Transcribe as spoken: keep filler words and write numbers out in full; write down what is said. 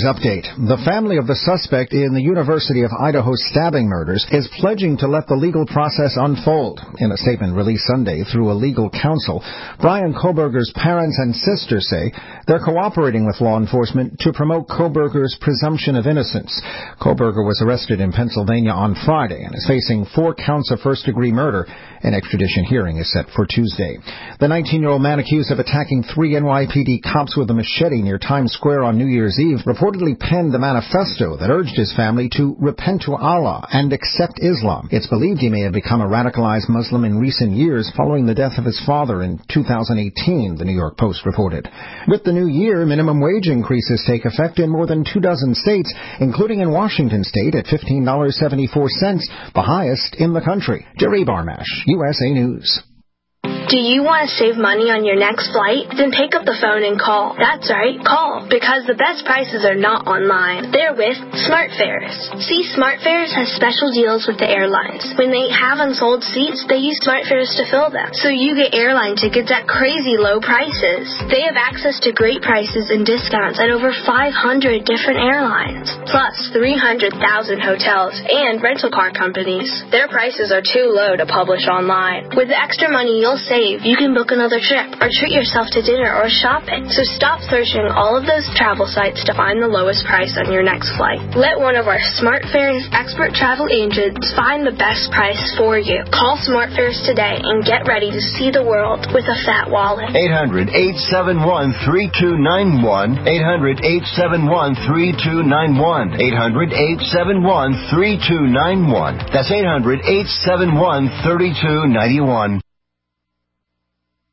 News update. The family of the suspect in the University of Idaho stabbing murders is pledging to let the legal process unfold. In a statement released Sunday through a legal counsel, Brian Kohberger's parents and sisters say they're cooperating with law enforcement to promote Kohberger's presumption of innocence. Kohberger was arrested in Pennsylvania on Friday and is facing four counts of first-degree murder. An extradition hearing is set for Tuesday. The nineteen-year-old man accused of attacking three N Y P D cops with a machete near Times Square on New Year's Eve reportedly penned a manifesto that urged his family to repent to Allah and accept Islam. It's believed he may have become a radicalized Muslim in recent years following the death of his father in two thousand eighteen, the New York Post reported. With the new year, minimum wage increases take effect in more than two dozen states, including in Washington state at fifteen dollars and seventy-four cents, the highest in the country. Jerry Barmash, U S A News. Do you want to save money on your next flight? Then pick up the phone and call. That's right, call. Because the best prices are not online. They're with SmartFares. See, SmartFares has special deals with the airlines. When they have unsold seats, they use SmartFares to fill them. So you get airline tickets at crazy low prices. They have access to great prices and discounts at over five hundred different airlines. Plus three hundred thousand hotels and rental car companies. Their prices are too low to publish online. With the extra money you'll save, you can book another trip or treat yourself to dinner or shopping. So stop searching all of those travel sites to find the lowest price on your next flight. Let one of our SmartFares expert travel agents find the best price for you. Call SmartFares today and get ready to see the world with a fat wallet. eight hundred, eight seven one, three two nine one. eight hundred, eight seven one, three two nine one. eight hundred, eight seven one, three two nine one. That's eight hundred, eight seven one, three two nine one.